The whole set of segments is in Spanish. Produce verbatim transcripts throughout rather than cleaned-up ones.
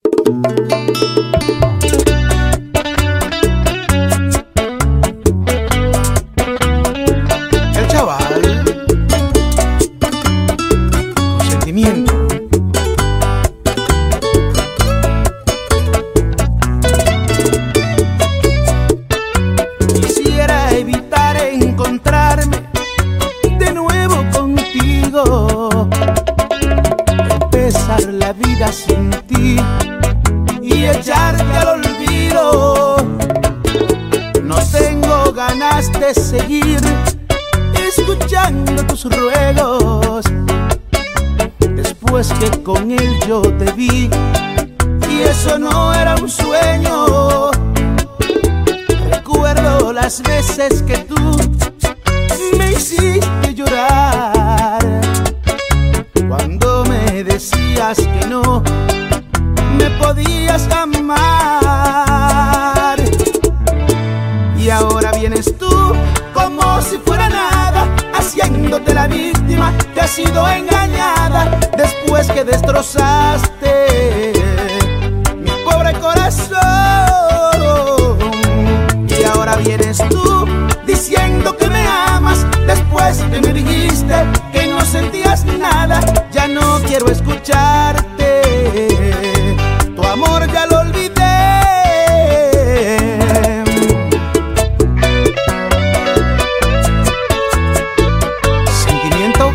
El chaval con sentimiento. Quisiera evitar encontrarme de nuevo contigo, empezar la vida sin ti y echarte al olvido. No tengo ganas de seguir escuchando tus ruegos, después que con él yo te vi y eso no era un sueño. Recuerdo las veces que tú me hiciste llorar, cuando me decías que no me podías amar. Y ahora vienes tú como si fuera nada, haciéndote la víctima que has sido engañada, después que destrozaste mi pobre corazón. Y ahora vienes tú diciendo que me amas, después que me dijiste que no sentías nada. Ya no quiero escucharte, tu amor ya lo olvidé. Sentimiento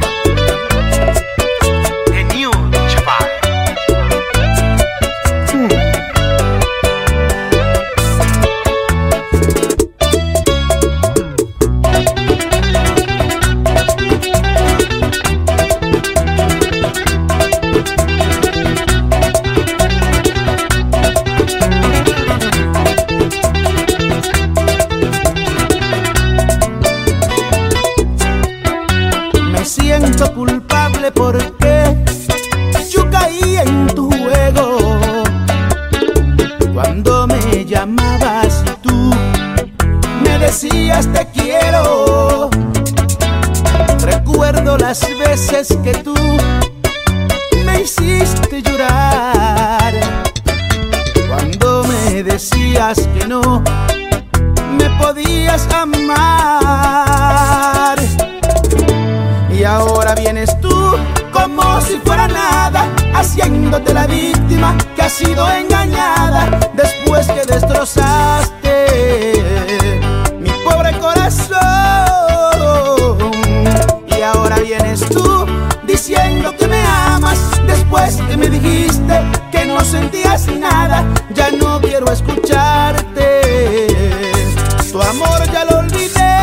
de New Chaval. hmm. Siento culpable porque yo caí en tu juego, cuando me llamabas y tú me decías te quiero. Recuerdo las veces que tú me hiciste llorar, cuando me decías que no me podías amar. Y ahora vienes tú como si fuera nada, haciéndote la víctima que has sido engañada, después que destrozaste mi pobre corazón. Y ahora vienes tú diciendo que me amas, después que me dijiste que no sentías nada. Ya no quiero escucharte, tu amor ya lo olvidé.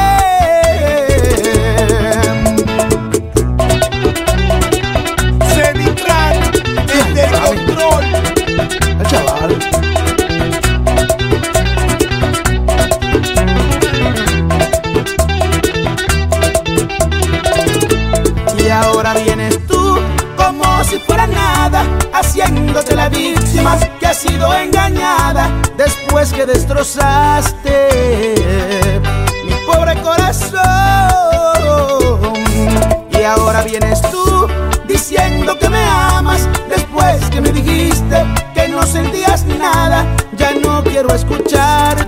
El chaval. Y ahora vienes tú como si fuera nada, haciéndote la víctima que has sido engañada, después que destrozaste mi pobre corazón. Y ahora vienes tú diciendo que me amas, después que me dijiste que no sentías nada. Ya no quiero escuchar